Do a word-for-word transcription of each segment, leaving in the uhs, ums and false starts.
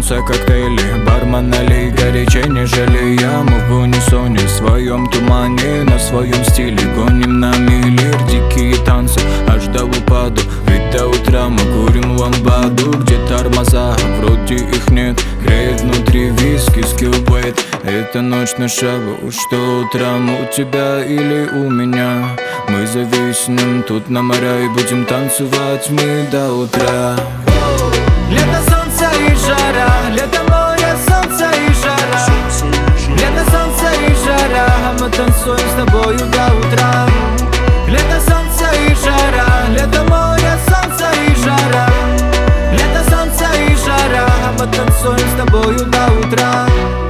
солнце, коктейли, бармен налей горячей, нежели я. Мы в унисоне, в своем тумане, на своем стиле гоним на миллер. Дикие танцы, аж до упаду, ведь до утра мы курим ламбаду. Где тормоза, вроде их нет, греет внутри виски, скиллбейт. Это ночь на шагу, что утром у тебя или у меня. Мы зависнем тут на моря и будем танцевать мы до утра. Лето, солнце и жара, лето, море, солнце и жара. Лето, солнце и жара, мы танцуем с тобою до утра. Лето, солнце и жара, лето, море, солнце и жара. Лето, солнце и жара, мы танцуем с тобою до утра.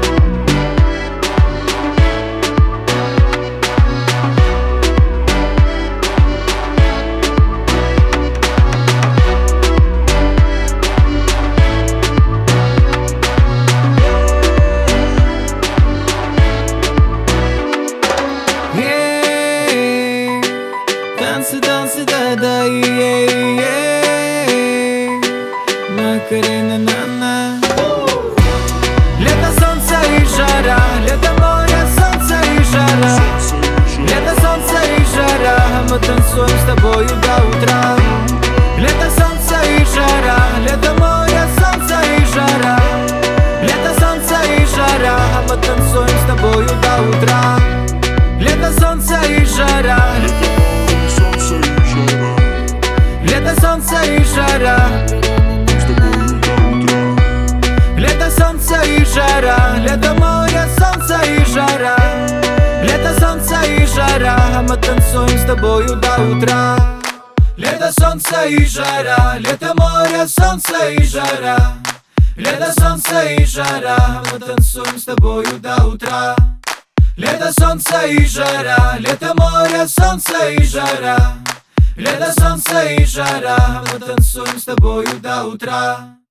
Танцы, танцы, да-да, е-е-е. Макарена, на-на. Лето, солнце и жара, лето, море, солнце и жара. Лето, солнце и жара, мы танцуем с тобою до утра. Лето, солнце и жара, лето, море, солнце и жара. Лето, солнце и жара, мы танцуем с тобою до утра. Лето, солнце и жара. Лето, солнце и жара. Лето, солнце и жара. Лето, море, солнце и жара. Лето, солнце и жара, мы танцуем с тобою до утра. Лето, солнце и жара. Лето, море, солнце и жара. Лето, солнце и жара, мы танцуем с тобою до утра. Лето, солнце и жара. Лето, море, солнце и жара. Лето, солнце и жара, мы танцуем с тобою до утра.